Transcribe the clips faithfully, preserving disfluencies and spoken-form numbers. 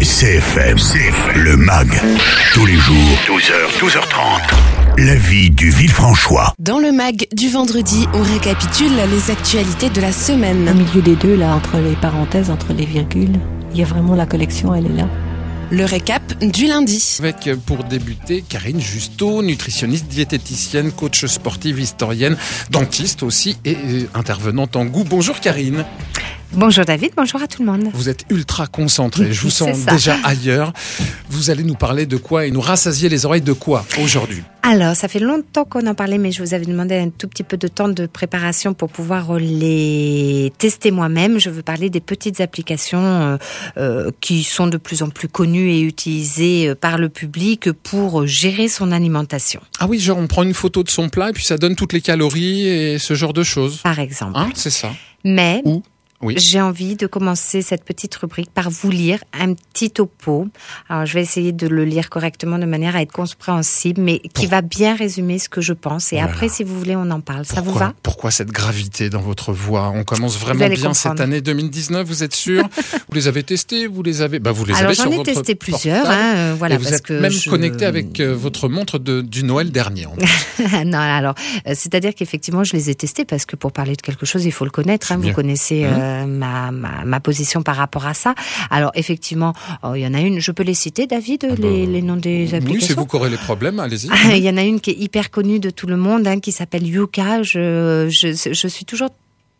C F M, C F M, le M A G, tous les jours, douze heures, douze heures trente. La vie du Villefranchois. Dans le M A G du vendredi, on récapitule les actualités de la semaine. Au milieu des deux, là, entre les parenthèses, entre les virgules, il y a vraiment la collection, elle est là. Le récap du lundi. Avec, pour débuter, Karine Justeau, nutritionniste, diététicienne, coach sportive, historienne, dentiste aussi et intervenante en goût. Bonjour Karine. Bonjour David, bonjour à tout le monde. Vous êtes ultra concentrée, je vous sens ça. déjà ailleurs. Vous allez nous parler de quoi et nous rassasier les oreilles de quoi aujourd'hui? Alors, ça fait longtemps qu'on en parlait, mais je vous avais demandé un tout petit peu de temps de préparation pour pouvoir les tester moi-même. Je veux parler des petites applications euh, euh, qui sont de plus en plus connues et utilisées par le public pour gérer son alimentation. Ah oui, genre on prend une photo de son plat et puis ça donne toutes les calories et ce genre de choses. Par exemple. Hein, c'est ça. Mais... Ou Oui. J'ai envie de commencer cette petite rubrique par vous lire un petit topo. Alors, je vais essayer de le lire correctement de manière à être compréhensible, mais qui Pour... va bien résumer ce que je pense. Et voilà. Après, si vous voulez, on en parle. Pourquoi, ça vous va? Pourquoi cette gravité dans votre voix? On commence vraiment bien comprendre. cette année deux mille dix-neuf, vous êtes sûr? Vous les avez testés? Vous les avez, bah, vous les Alors, avez j'en sur ai votre testé plusieurs, portable. hein, euh, voilà, Et vous parce êtes que même je... connecté avec euh, votre montre de, du Noël dernier. Non, alors, euh, c'est-à-dire qu'effectivement, je les ai testés parce que pour parler de quelque chose, il faut le connaître. Hein, vous connaissez euh, mmh. ma, ma, ma position par rapport à ça. Alors, effectivement, oh, il y en a une, je peux les citer, David, ah les, bah, les noms des applications? Oui, c'est vous qui aurez les problèmes, allez-y. Il y en a une qui est hyper connue de tout le monde, hein, qui s'appelle Yuka. Je, je, je suis toujours...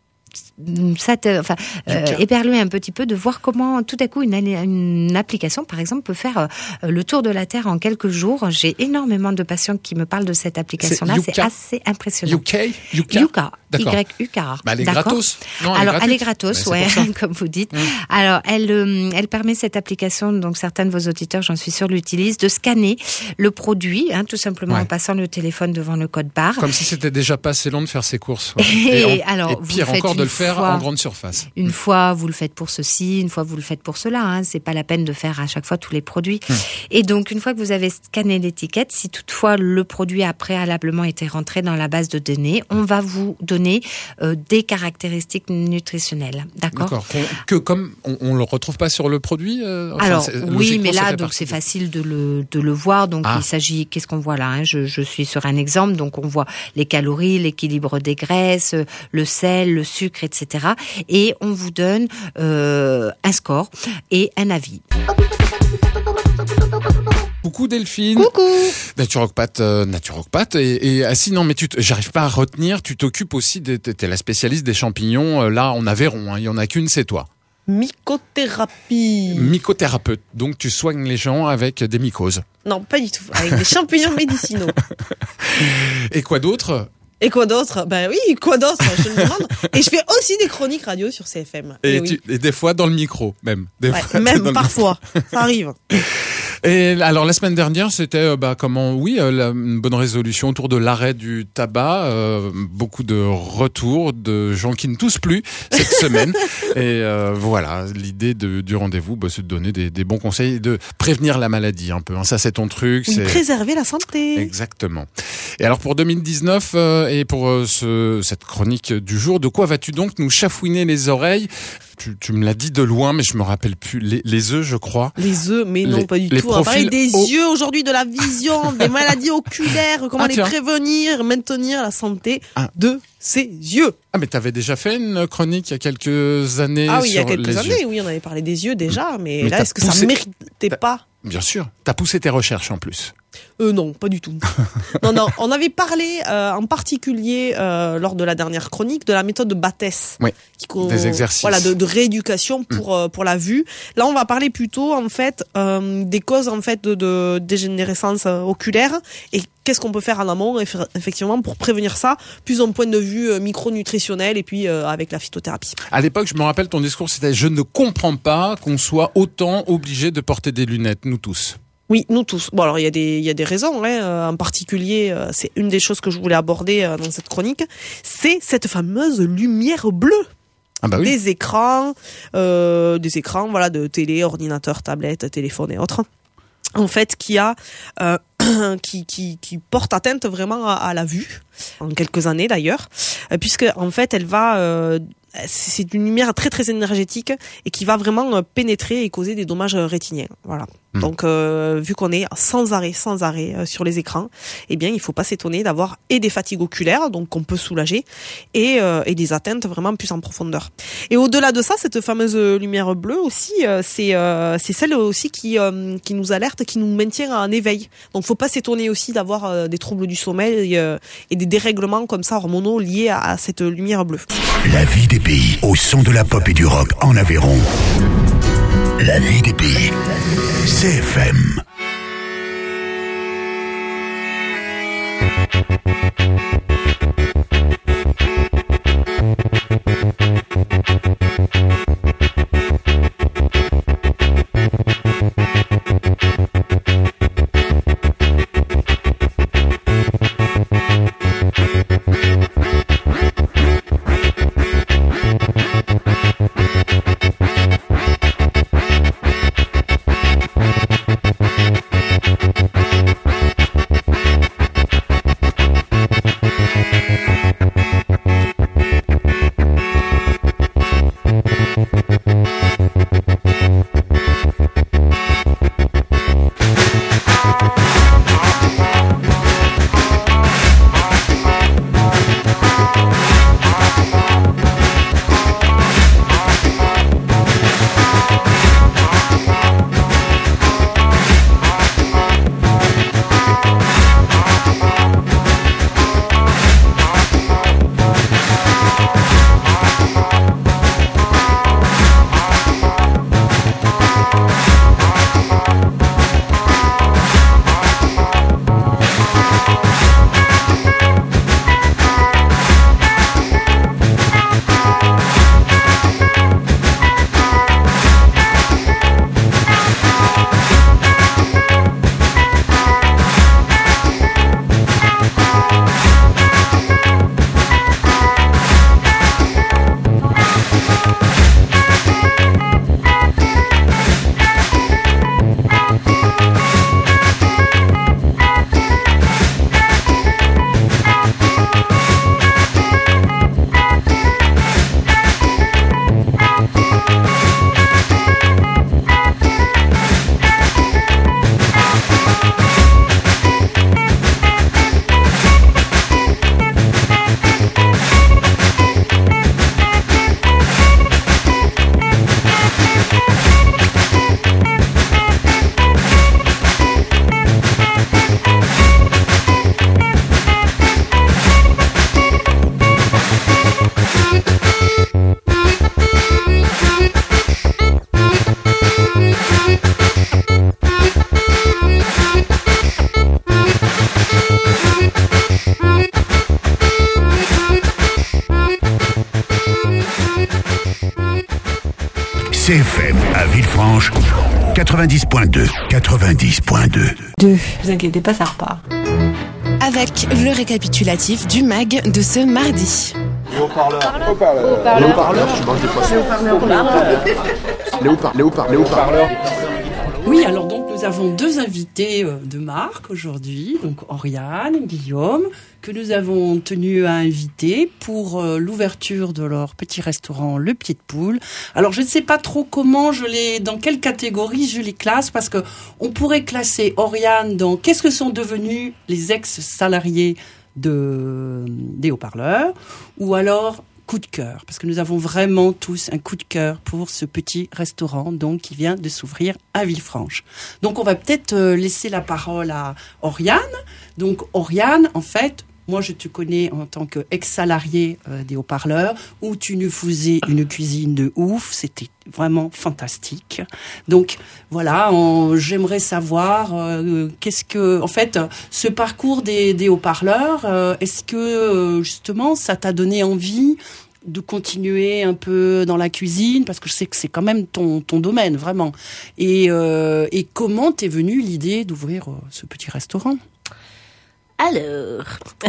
Ça te, enfin, euh, éperlué un petit peu de voir comment tout à coup une, une application par exemple peut faire euh, le tour de la Terre en quelques jours. J'ai énormément de patients qui me parlent de cette application là, c'est, c'est assez impressionnant. Yuka, Yuka, Yuka, Y U K A. Bah, elle est D'accord. gratos. Non, elle Alors est elle est gratos, ouais, ouais, comme vous dites. Mmh. Alors elle, euh, elle permet cette application, donc certains de vos auditeurs, j'en suis sûre, l'utilisent, de scanner le produit, hein, tout simplement ouais. en passant le téléphone devant le code barre. Comme si c'était déjà pas assez long de faire ses courses. Ouais. Et, et, en, alors, et pire encore de le faire fois, en grande surface. Une fois vous le faites pour ceci, une fois vous le faites pour cela. Hein, c'est pas la peine de faire à chaque fois tous les produits. Mmh. Et donc une fois que vous avez scanné l'étiquette, si toutefois le produit a préalablement été rentré dans la base de données, on va vous donner euh, des caractéristiques nutritionnelles. D'accord. D'accord. Que comme on, on le retrouve pas sur le produit. Euh, enfin, alors oui, mais là donc c'est de... facile de le de le voir. Donc ah. il s'agit, qu'est-ce qu'on voit là hein, je, je suis sur un exemple. Donc on voit les calories, l'équilibre des graisses, le sel, le sucre, et cetera. Et on vous donne euh, un score et un avis. Coucou Delphine. Coucou. Naturopathe, euh, naturopathe. Et, et ah si non, mais tu, j'arrive pas à retenir. Tu t'occupes aussi, de, t'es la spécialiste des champignons. Euh, là, en Aveyron, hein, il y en a qu'une, c'est toi. Mycothérapie. Mycothérapeute. Donc tu soignes les gens avec des mycoses. Non, pas du tout. Avec des champignons médicinaux. Et quoi d'autre? Et quoi d'autre? Ben oui, quoi d'autre? Je me demande. Et je fais aussi des chroniques radio sur C F M. Et, et, tu, oui. et des fois dans le micro, même. Des ouais, fois, même parfois. Ça arrive. Et alors la semaine dernière, c'était euh, bah, comment oui, euh, la, une bonne résolution autour de l'arrêt du tabac, euh, beaucoup de retours de gens qui ne toussent plus cette semaine. Et euh, voilà, l'idée de, du rendez-vous, bah, c'est de donner des, des bons conseils, et de prévenir la maladie un peu. Hein. Ça, c'est ton truc. C'est... C'est préserver la santé. Exactement. Et alors pour deux mille dix-neuf euh, et pour euh, ce, cette chronique du jour, de quoi vas-tu donc nous chafouiner les oreilles? Tu, tu me l'as dit de loin, mais je me rappelle plus. Les, les œufs, je crois. Les œufs, mais non, les, pas du tout. On va parler des au... yeux aujourd'hui, de la vision, des maladies oculaires, comment ah, les tiens. prévenir, maintenir la santé ah. de ses yeux. Ah, mais t'avais déjà fait une chronique il y a quelques années. Ah oui, sur il y a quelques les années, yeux. oui, on avait parlé des yeux déjà, mais, mais là, est-ce que poussé... ça méritait pas? Bien sûr. T'as poussé tes recherches en plus. Euh, non, pas du tout. non, non, on avait parlé euh, en particulier euh, lors de la dernière chronique de la méthode de Battès. Oui, qui, des exercices. Voilà, de, de rééducation pour, mmh. euh, pour la vue. Là, on va parler plutôt, en fait, euh, des causes, en fait, de, de dégénérescence oculaire et qu'est-ce qu'on peut faire en amont, effectivement, pour prévenir ça, plus d'un point de vue euh, micronutritionnel et puis euh, avec la phytothérapie. À l'époque, je me rappelle, ton discours, c'était « Je ne comprends pas qu'on soit autant obligé de porter des lunettes, nous tous ». Oui, nous tous. Bon, alors il y a des il y a des raisons. Hein. En particulier, euh, c'est une des choses que je voulais aborder euh, dans cette chronique, c'est cette fameuse lumière bleue. Ah bah oui. Des écrans, euh, des écrans, voilà, de télé, ordinateur, tablette, téléphone et autres. En fait, qui a euh, qui qui qui porte atteinte vraiment à, à la vue en quelques années d'ailleurs, puisque en fait, elle va euh, c'est une lumière très très énergétique et qui va vraiment pénétrer et causer des dommages rétiniens. Voilà. Mmh. Donc, euh, vu qu'on est sans arrêt, sans arrêt euh, sur les écrans, eh bien, il faut pas s'étonner d'avoir et des fatigues oculaires, donc qu'on peut soulager, et, euh, et des atteintes vraiment plus en profondeur. Et au-delà de ça, cette fameuse lumière bleue aussi, euh, c'est euh, c'est celle aussi qui euh, qui nous alerte, qui nous maintient en éveil. Donc, faut pas s'étonner aussi d'avoir euh, des troubles du sommeil et, euh, et des dérèglements comme ça hormonaux liés à, à cette lumière bleue. La vie des pays au son de la pop et du rock en Aveyron. La vie des pays. C F M. C F M à Villefranche, quatre-vingt-dix point deux. quatre-vingt-dix point deux. Deux. Vous inquiétez pas, ça repart. Avec le récapitulatif du mag de ce mardi. Les haut-parleurs. Les haut-parleurs. Les haut-parleurs. Je mange des poissons. Les haut-parleurs. Les haut-parleurs. Les haut-parleurs. Oui, alors donc nous avons deux invités de marque aujourd'hui, donc Oriane, Guillaume, que nous avons tenu à inviter pour l'ouverture de leur petit restaurant Le Pied de Poule. Alors je ne sais pas trop comment je les, dans quelle catégorie je les classe, parce que on pourrait classer Oriane dans qu'est-ce que sont devenus les ex-salariés de des haut-parleurs, ou alors coup de cœur, parce que nous avons vraiment tous un coup de cœur pour ce petit restaurant donc qui vient de s'ouvrir à Villefranche. Donc on va peut-être laisser la parole à Oriane. Donc Oriane, en fait, moi je te connais en tant qu'ex-salarié euh, des haut-parleurs, où tu nous faisais une cuisine de ouf, c'était vraiment fantastique. Donc voilà, on, j'aimerais savoir euh, qu'est-ce que, en fait, ce parcours des, des haut-parleurs, euh, est-ce que euh, justement ça t'a donné envie de continuer un peu dans la cuisine, parce que je sais que c'est quand même ton, ton domaine, vraiment. Et, euh, et comment t'es venue l'idée d'ouvrir euh, ce petit restaurant ? Alors,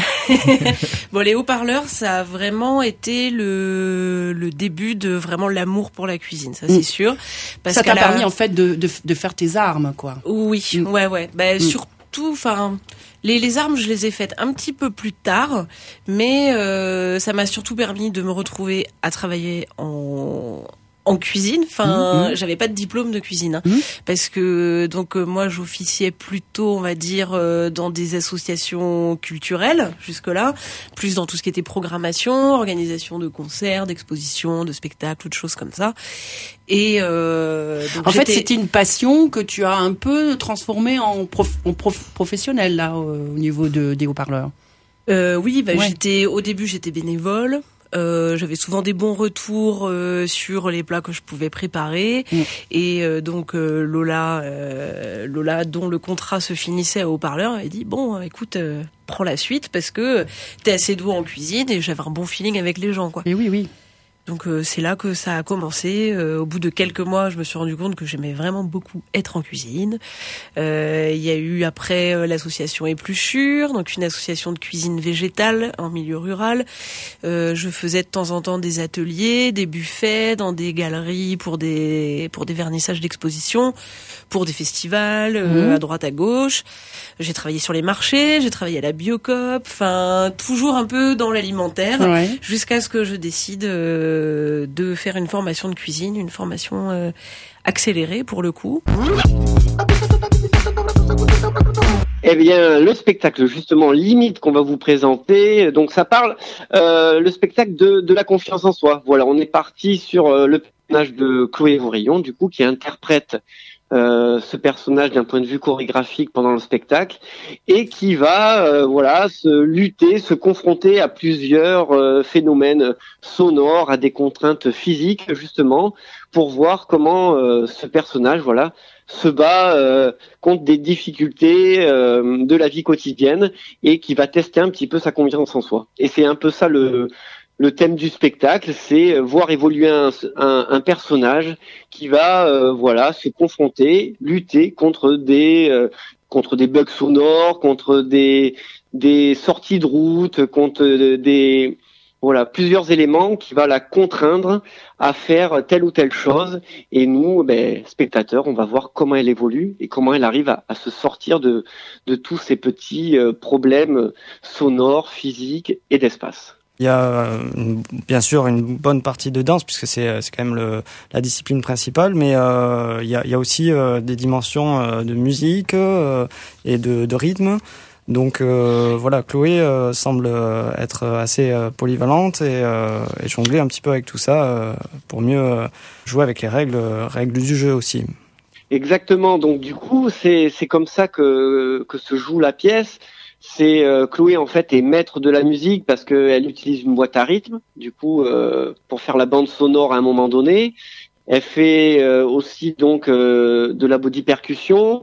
bon, les haut-parleurs, ça a vraiment été le, le début de vraiment l'amour pour la cuisine, ça c'est mmh. sûr. Parce ça t'a la... permis en fait de, de, de faire tes armes, quoi. Oui, mmh. ouais, ouais. Ben, mmh. sur, surtout, enfin, les, les armes, je les ai faites un petit peu plus tard, mais euh, ça m'a surtout permis de me retrouver à travailler en en cuisine. Enfin, mmh, mmh. j'avais pas de diplôme de cuisine, hein, mmh. parce que donc euh, moi j'officiais plutôt, on va dire, euh, dans des associations culturelles jusque-là, plus dans tout ce qui était programmation, organisation de concerts, d'expositions, de spectacles, ou de choses comme ça. Et euh, donc en fait, c'était une passion que tu as un peu transformée en, prof, en prof, professionnel là au, au niveau de, des haut-parleurs. Euh, oui, bah, ouais. j'étais au début j'étais bénévole. Euh, j'avais souvent des bons retours euh, sur les plats que je pouvais préparer mmh. et euh, donc euh, Lola, euh, Lola dont le contrat se finissait à haut-parleur, avait dit bon, écoute, euh, prends la suite parce que t'es assez doué en cuisine et j'avais un bon feeling avec les gens, quoi. Et oui, oui. Donc euh, c'est là que ça a commencé. Euh, au bout de quelques mois, je me suis rendu compte que j'aimais vraiment beaucoup être en cuisine. Euh, il y a eu après euh, l'association Épluchure, donc une association de cuisine végétale en milieu rural. Euh, je faisais de temps en temps des ateliers, des buffets dans des galeries pour des pour des vernissages d'expositions, pour des festivals euh, mmh. à droite à gauche. J'ai travaillé sur les marchés, j'ai travaillé à la Biocoop, enfin toujours un peu dans l'alimentaire, ouais. jusqu'à ce que je décide euh, de faire une formation de cuisine, une formation euh, accélérée pour le coup. Eh bien, le spectacle justement limite qu'on va vous présenter, donc ça parle euh, le spectacle de, de la confiance en soi. Voilà, on est parti sur euh, le personnage de Chloé Vorillon, du coup, qui interprète Euh, ce personnage d'un point de vue chorégraphique pendant le spectacle et qui va euh, voilà se lutter, se confronter à plusieurs euh, phénomènes sonores, à des contraintes physiques justement pour voir comment euh, ce personnage voilà se bat euh, contre des difficultés euh, de la vie quotidienne et qui va tester un petit peu sa confiance en soi. Et c'est un peu ça le Le thème du spectacle, c'est voir évoluer un, un, un personnage qui va, euh, voilà, se confronter, lutter contre des euh, contre des bugs sonores, contre des des sorties de route, contre des voilà plusieurs éléments qui va la contraindre à faire telle ou telle chose. Et nous, ben, spectateurs, on va voir comment elle évolue et comment elle arrive à, à se sortir de de tous ces petits euh, problèmes sonores, physiques et d'espace. Il y a une, bien sûr une bonne partie de danse puisque c'est c'est quand même le, la discipline principale, mais euh, il y a il y a aussi euh, des dimensions euh, de musique euh, et de, de rythme. Donc euh, voilà, Chloé euh, semble être assez euh, polyvalente et, euh, et jongler un petit peu avec tout ça euh, pour mieux euh, jouer avec les règles règles du jeu aussi. Exactement. Donc du coup, c'est c'est comme ça que que se joue la pièce. C'est euh, Chloé en fait est maître de la musique parce qu'elle utilise une boîte à rythme du coup euh, pour faire la bande sonore à un moment donné. Elle fait euh, aussi donc euh, de la body percussion.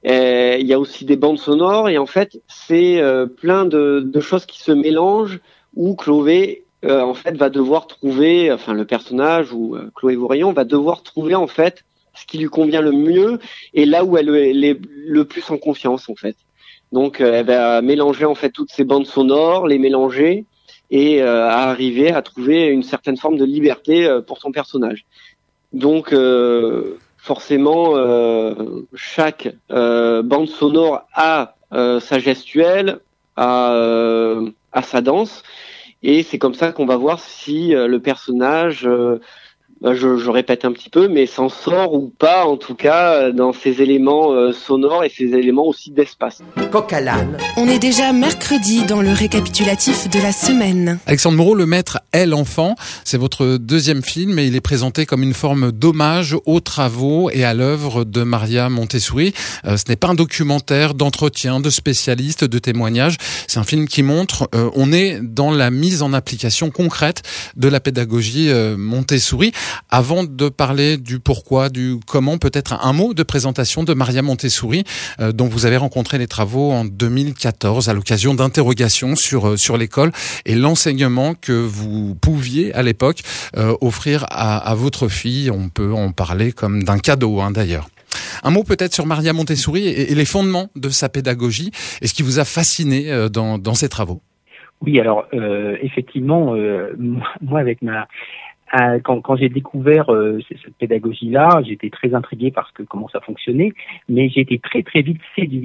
Il y a aussi des bandes sonores et en fait c'est euh, plein de, de choses qui se mélangent où Chloé euh, en fait va devoir trouver, enfin le personnage ou euh, Chloé Vorillon va devoir trouver en fait ce qui lui convient le mieux et là où elle est, elle est le plus en confiance en fait. Donc, euh, elle va mélanger en fait toutes ces bandes sonores, les mélanger et euh, à arriver à trouver une certaine forme de liberté euh, pour son personnage. Donc, euh, forcément, euh, chaque euh, bande sonore a euh, sa gestuelle, a, euh, a sa danse, et c'est comme ça qu'on va voir si euh, le personnage euh, Je, je répète un petit peu, mais s'en sort ou pas, en tout cas, dans ces éléments euh, sonores et ces éléments aussi d'espace. Coq à l'âne. On est déjà mercredi dans le récapitulatif de la semaine. Alexandre Moreau, Le Maître est l'enfant. C'est votre deuxième film et il est présenté comme une forme d'hommage aux travaux et à l'œuvre de Maria Montessori. Euh, ce n'est pas un documentaire d'entretien, de spécialistes, de témoignages. C'est un film qui montre, euh, on est dans la mise en application concrète de la pédagogie euh, Montessori. Avant de parler du pourquoi, du comment, peut-être un mot de présentation de Maria Montessori, euh, dont vous avez rencontré les travaux en deux mille quatorze à l'occasion d'interrogations sur euh, sur l'école et l'enseignement que vous pouviez à l'époque euh, offrir à, à votre fille. On peut en parler comme d'un cadeau, hein, d'ailleurs. Un mot peut-être sur Maria Montessori et, et les fondements de sa pédagogie et ce qui vous a fasciné euh, dans dans ses travaux. Oui, alors euh, effectivement, euh, moi avec ma Euh, quand, quand j'ai découvert euh, cette pédagogie-là, j'étais très intrigué par ce que, comment ça fonctionnait, mais j'ai été très très vite séduit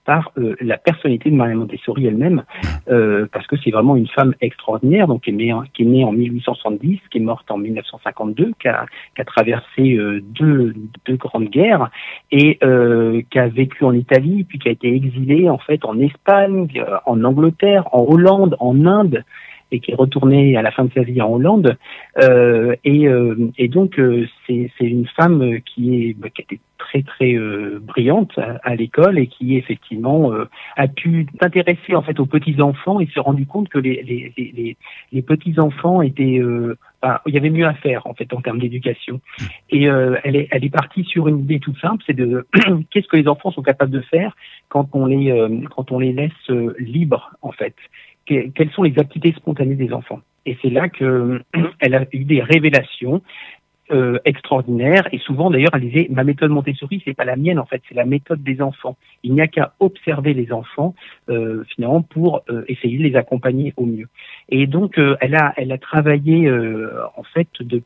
par euh, la personnalité de Maria Montessori elle-même, euh, parce que c'est vraiment une femme extraordinaire, donc qui est née en, qui est née en mille huit cent soixante-dix, qui est morte en mille neuf cent cinquante-deux, qui a, qui a traversé euh, deux, deux grandes guerres et euh, qui a vécu en Italie, puis qui a été exilée en fait en Espagne, en Angleterre, en Hollande, en Inde, et qui est retournée à la fin de sa vie en Hollande. Euh, et, euh, et donc euh, c'est, c'est une femme qui est bah, qui était très très euh, brillante à, à l'école et qui effectivement euh, a pu s'intéresser en fait aux petits enfants et se rendu compte que les les les, les, les petits enfants étaient euh, bah, il y avait mieux à faire en fait en termes d'éducation. Et euh, elle est elle est partie sur une idée toute simple, c'est de qu'est-ce que les enfants sont capables de faire quand on les euh, quand on les laisse euh, libres en fait. Quelles sont les aptitudes spontanées des enfants. Et c'est là que elle a eu des révélations euh, extraordinaires. Et souvent, d'ailleurs, elle disait, ma méthode Montessori, c'est pas la mienne, en fait, c'est la méthode des enfants. Il n'y a qu'à observer les enfants, euh, finalement, pour euh, essayer de les accompagner au mieux. Et donc, euh, elle a, elle a travaillé, euh, en fait, de,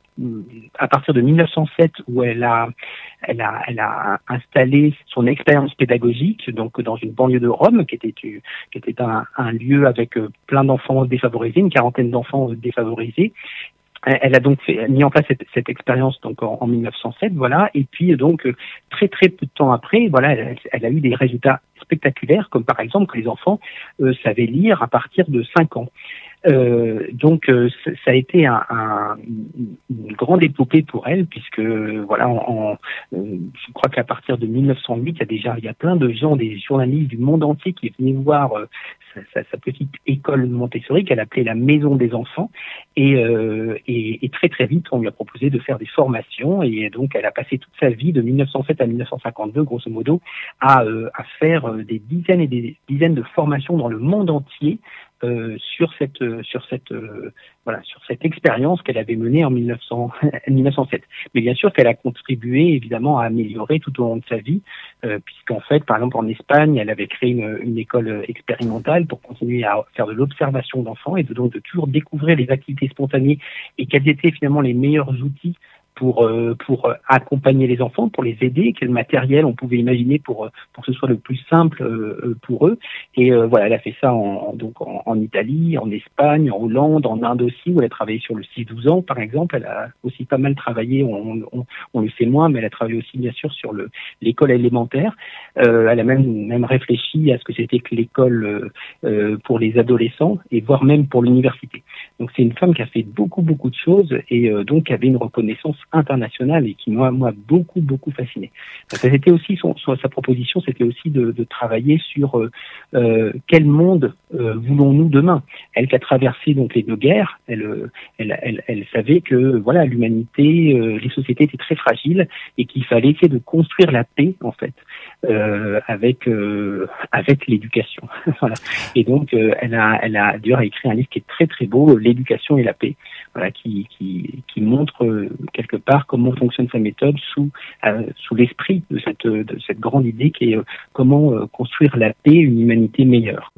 à partir de mille neuf cent sept, où elle a, elle a, elle a installé son expérience pédagogique, donc dans une banlieue de Rome, qui était, qui était un, un lieu avec plein d'enfants défavorisés, une quarantaine d'enfants défavorisés. Elle a donc fait, mis en place cette, cette expérience donc en, en mille neuf cent sept, voilà. Et puis donc très très peu de temps après, voilà, elle, elle a eu des résultats spectaculaires, comme par exemple que les enfants euh, savaient lire à partir de cinq ans. Euh, donc euh, ça a été un, un, une grande épopée pour elle, puisque voilà, en, en, euh, je crois qu'à partir de mille neuf cent huit, il y a déjà il y a plein de gens, des journalistes du monde entier qui venaient voir euh, sa, sa, sa petite école Montessori qu'elle appelait la maison des enfants, et, euh, et, et très très vite on lui a proposé de faire des formations, et donc elle a passé toute sa vie de mille neuf cent sept à mille neuf cent cinquante-deux grosso modo à, euh, à faire des dizaines et des dizaines de formations dans le monde entier. Euh, sur cette euh, sur cette euh, voilà sur cette expérience qu'elle avait menée en mille neuf cents, mille neuf cent sept. Mais bien sûr qu'elle a contribué évidemment à améliorer tout au long de sa vie, euh, puisqu'en fait par exemple en Espagne elle avait créé une, une école expérimentale pour continuer à faire de l'observation d'enfants et de, donc de toujours découvrir les activités spontanées et quels étaient finalement les meilleurs outils pour euh, pour accompagner les enfants, pour les aider, quel matériel on pouvait imaginer pour pour que ce soit le plus simple euh, pour eux. Et euh, voilà, elle a fait ça en, donc en, en Italie, en Espagne, en Hollande, en Inde aussi, où elle a travaillé sur le six douze ans par exemple. Elle a aussi pas mal travaillé, on, on, on le sait moins, mais elle a travaillé aussi bien sûr sur le l'école élémentaire. Euh, elle a même même réfléchi à ce que c'était que l'école euh, pour les adolescents et voire même pour l'université. Donc c'est une femme qui a fait beaucoup beaucoup de choses et euh, donc qui avait une reconnaissance internationale et qui moi moi beaucoup beaucoup fasciné. Donc, c'était aussi son, son sa proposition, c'était aussi de, de travailler sur euh, euh, quel monde euh, voulons-nous demain. Elle qui a traversé donc les deux guerres, elle elle elle, elle savait que voilà l'humanité, euh, les sociétés étaient très fragiles et qu'il fallait essayer de construire la paix en fait euh, avec euh, avec l'éducation. Voilà. Et donc euh, elle a elle a d'ailleurs écrit un livre qui est très très beau, L'éducation et la paix. Voilà, qui qui qui montre euh, quelque part comment fonctionne sa méthode sous euh, sous l'esprit de cette de cette grande idée qui est euh, comment euh, construire la paix, une humanité meilleure.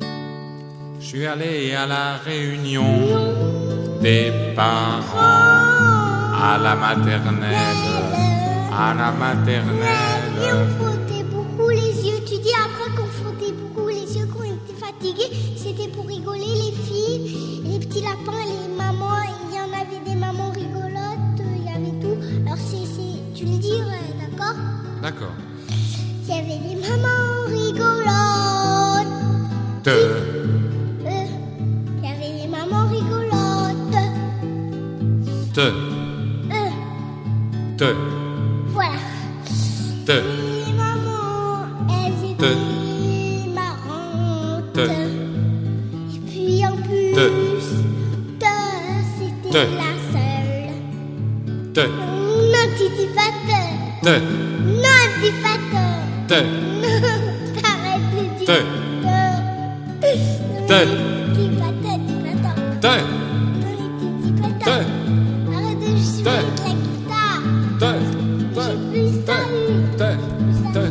Je suis allé à la réunion des parents à la maternelle, à la maternelle. Et on frottait beaucoup les yeux. Tu dis après qu'on frottait beaucoup les yeux, qu'on était fatigués, c'était pour rigoler les filles, les petits lapins, les mamans. Il y en avait des mamans rigolotes, il y avait tout. Alors c'est, c'est tu le dis, ouais, d'accord? D'accord. Il y avait des mamans rigolotes. De. Euh, il y avait des mamans rigolotes. De. Euh. De. Voilà. De. Les mamans, elles étaient de. marrantes. De. Et puis en plus, de. de, c'était de. la seule. De. Non, titi patin. De. Non, titi patin. De. T'arrêtes de dire de. De. De. Titi patin, titi patin. De. Titi patin. Arrête de jouer avec la guitare. De. J'ai plus ça eu. De. De.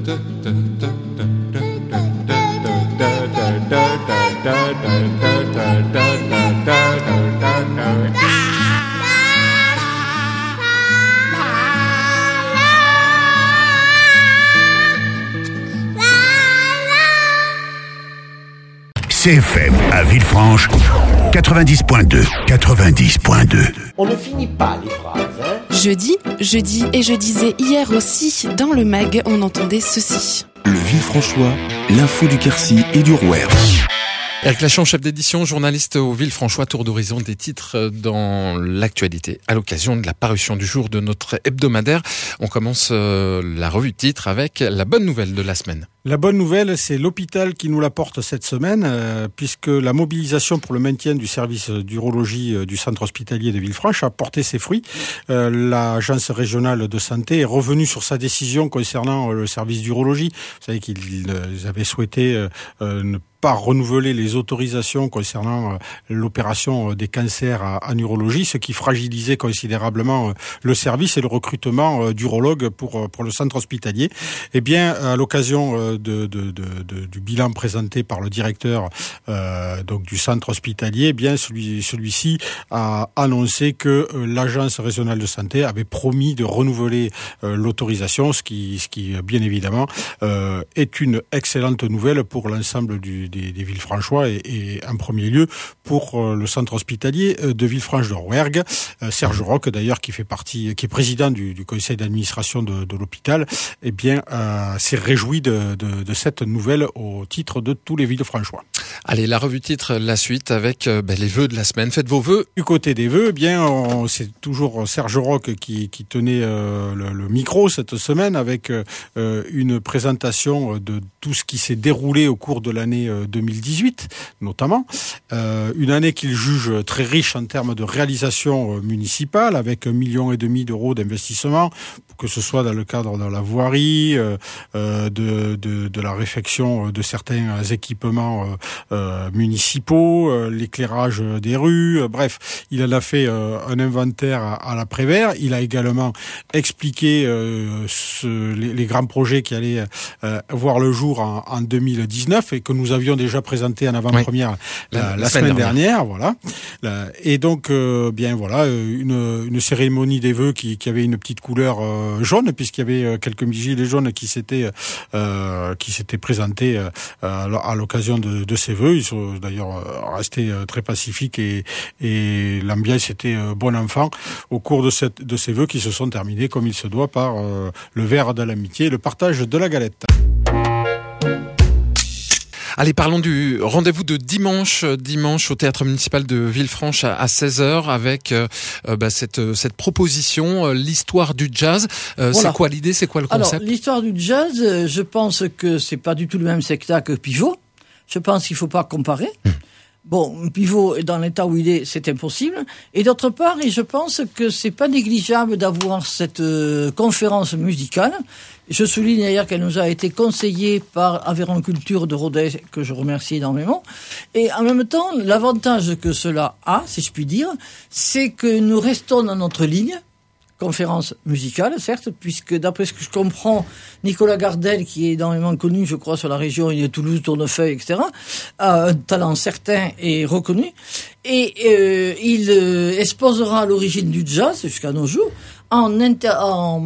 Da da da da da da da da da da da C F M à Villefranche, quatre-vingt-dix point deux. quatre-vingt-dix point deux. On ne finit pas les phrases, hein. Jeudi, jeudi et je disais hier aussi, dans le mag, on entendait ceci. Le Villefranchois, l'info du Quercy et du Rouergue. Eric Lachon, chef d'édition, journaliste au Villefranchois, tour d'horizon des titres dans l'actualité à l'occasion de la parution du jour de notre hebdomadaire. On commence la revue de titres avec la bonne nouvelle de la semaine. La bonne nouvelle, c'est l'hôpital qui nous l'apporte cette semaine, euh, puisque la mobilisation pour le maintien du service d'urologie euh, du centre hospitalier de Villefranche a porté ses fruits. Euh, l'agence régionale de santé est revenue sur sa décision concernant euh, le service d'urologie. Vous savez qu'ils euh, avaient souhaité euh, euh, ne pas renouveler les autorisations concernant euh, l'opération euh, des cancers à, en urologie, ce qui fragilisait considérablement euh, le service et le recrutement euh, d'urologues pour euh, pour le centre hospitalier. Eh bien, à l'occasion euh, de, de, de, de, du bilan présenté par le directeur euh, donc du centre hospitalier, eh bien celui, celui-ci a annoncé que euh, l'agence régionale de santé avait promis de renouveler euh, l'autorisation, ce qui, ce qui bien évidemment euh, est une excellente nouvelle pour l'ensemble du, des, des Villefranchois et, et en premier lieu pour euh, le centre hospitalier de Villefranche de Rouergue. Euh, Serge Roch, d'ailleurs, qui fait partie, qui est président du, du conseil d'administration de, de l'hôpital, eh bien euh, s'est réjoui de De, de cette nouvelle au titre de tous les Villefranchois. Allez, la revue titre, la suite avec euh, ben, les vœux de la semaine. Faites vos vœux. Du côté des vœux, eh bien, on, c'est toujours Serge Roch qui, qui tenait euh, le, le micro cette semaine avec euh, une présentation de tout ce qui s'est déroulé au cours de l'année deux mille dix-huit, notamment. Euh, une année qu'il juge très riche en termes de réalisation municipale, avec un million et demi d'euros d'investissement, que ce soit dans le cadre de la voirie, euh, de, de, de la réfection de certains équipements euh, euh, municipaux, euh, l'éclairage des rues, euh, bref, il en a fait euh, un inventaire à, à l'après-vert. Il a également expliqué euh, ce, les, les grands projets qui allaient euh, voir le jour en, en deux mille dix-neuf et que nous avions déjà présenté en avant-première oui. la, la, la semaine, semaine dernière, dernière voilà. Et donc, euh, bien voilà, une, une cérémonie des vœux qui, qui avait une petite couleur euh, jaune, puisqu'il y avait quelques gilets jaunes qui s'étaient euh, qui s'étaient présentés euh, à l'occasion de, de ces vœux. Ils sont d'ailleurs restés très pacifiques et, et l'ambiance était bon enfant au cours de, cette, de ces vœux qui se sont terminés comme il se doit par euh, le verre de l'amitié et le partage de la galette. Allez, parlons du rendez-vous de dimanche, dimanche au Théâtre Municipal de Villefranche à seize heures avec euh, bah, cette, cette proposition, euh, l'histoire du jazz. Euh, voilà. C'est quoi l'idée, c'est quoi le concept? Alors, l'histoire du jazz, je pense que c'est pas du tout le même spectacle que Pivot. Je pense qu'il faut pas comparer. Mmh. Bon, Pivot, dans l'état où il est, c'est impossible. Et d'autre part, et je pense que c'est pas négligeable d'avoir cette euh, conférence musicale. Je souligne d'ailleurs qu'elle nous a été conseillée par Aveyron Culture de Rodez, que je remercie énormément. Et en même temps, l'avantage que cela a, si je puis dire, c'est que nous restons dans notre ligne. Conférence musicale, certes, puisque d'après ce que je comprends, Nicolas Gardel, qui est énormément connu, je crois, sur la région, il est Toulouse, Tournefeuille, et cetera, a un talent certain et reconnu. Et euh, il euh, exposera l'origine du jazz, jusqu'à nos jours, en, inter- en,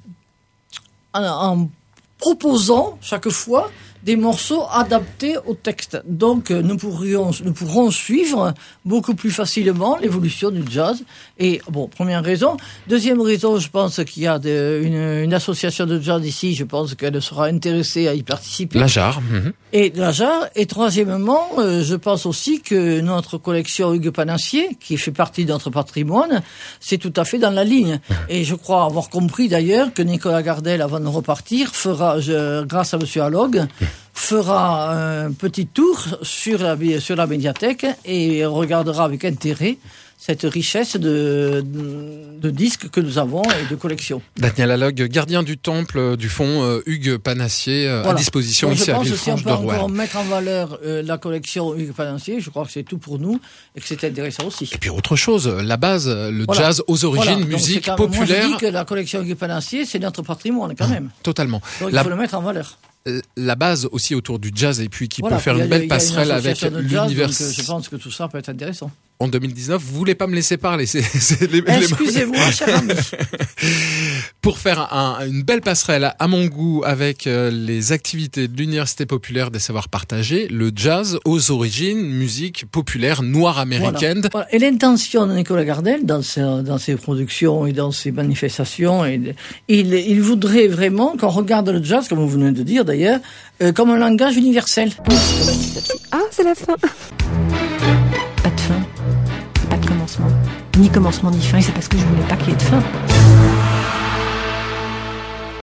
en, en proposant chaque fois des morceaux adaptés au texte. Donc, nous pourrions, nous pourrons suivre beaucoup plus facilement l'évolution du jazz. Et, bon, première raison. Deuxième raison, je pense qu'il y a de, une, une association de jazz ici. Je pense qu'elle sera intéressée à y participer. La Jarre. Mmh. Et la Jarre. Et troisièmement, euh, je pense aussi que notre collection Hugues Panassier, qui fait partie de notre patrimoine, c'est tout à fait dans la ligne. Mmh. Et je crois avoir compris d'ailleurs que Nicolas Gardel, avant de repartir, fera, je, grâce à Monsieur Allogue, mmh. fera un petit tour sur la, sur la médiathèque et regardera avec intérêt cette richesse de, de, de disques que nous avons et de collections. Daniel Allogue, gardien du temple du fonds euh, Hugues Panassier, euh, voilà. à disposition donc ici à Villefranche de Rouergue. Je pense que si on peut encore mettre en valeur euh, la collection Hugues Panassier, je crois que c'est tout pour nous et que c'est intéressant aussi. Et puis autre chose, la base, le voilà. jazz aux origines, voilà. musique donc, populaire. Moi je dis que la collection Hugues Panassier, c'est notre patrimoine quand même. Mmh, totalement. Donc la... il faut le mettre en valeur. La base aussi autour du jazz et puis qui voilà, peut faire a, une belle une passerelle avec l'univers. Donc, je pense que tout ça peut être intéressant. en deux mille dix-neuf. Vous voulez pas me laisser parler, c'est, c'est les, Excusez-moi, les... cher ami. Pour faire un, une belle passerelle à mon goût avec euh, les activités de l'Université populaire des savoirs partagés, le jazz aux origines, musique populaire noire américaine. Voilà. Voilà. Et l'intention de Nicolas Gardel dans ses, dans ses productions et dans ses manifestations, il, il, il voudrait vraiment qu'on regarde le jazz, comme vous venez de dire d'ailleurs, euh, comme un langage universel. Ah, c'est la fin. Pas de fin, pas de commencement. Ni commencement ni fin, et c'est parce que je voulais pas qu'il y ait de fin.